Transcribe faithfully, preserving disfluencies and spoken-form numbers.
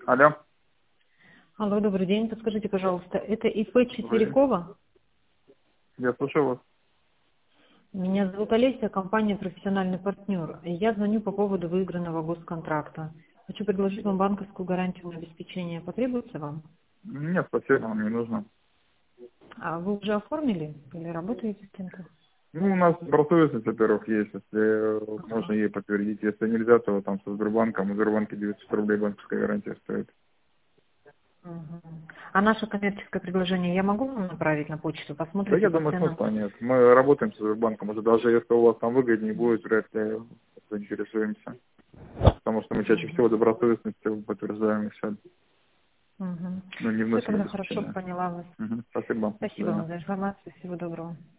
Алло. Алло, добрый день. Подскажите, пожалуйста, это ИП Четверякова? Я слушаю вас. Меня зовут Олеся, компания «Профессиональный партнер». И я звоню по поводу выигранного госконтракта. Хочу предложить вам банковскую гарантию на обеспечение. Потребуется вам? Нет, спасибо, вам не нужно. А вы уже оформили или работаете с кем-то? Ну, у нас добросовестность, во-первых, есть, если Ага. можно ей подтвердить. Если нельзя, то там со Сбербанком. У Сбербанка девятьсот рублей банковская гарантия стоит. Мгм. А наше коммерческое предложение я могу вам направить на почту? Да Посмотрите я по думаю, ценам. смысла нет. Мы работаем с Сбербанком, уже даже если у вас там выгоднее будет, вряд ли заинтересуемся. Потому что мы чаще всего добросовестностью подтверждаем и все. Угу. Ну, не Все вносим тогда хорошо, обеспечения. поняла вас. Мгм. Спасибо. До Спасибо свидания. вам за информацию. Всего доброго.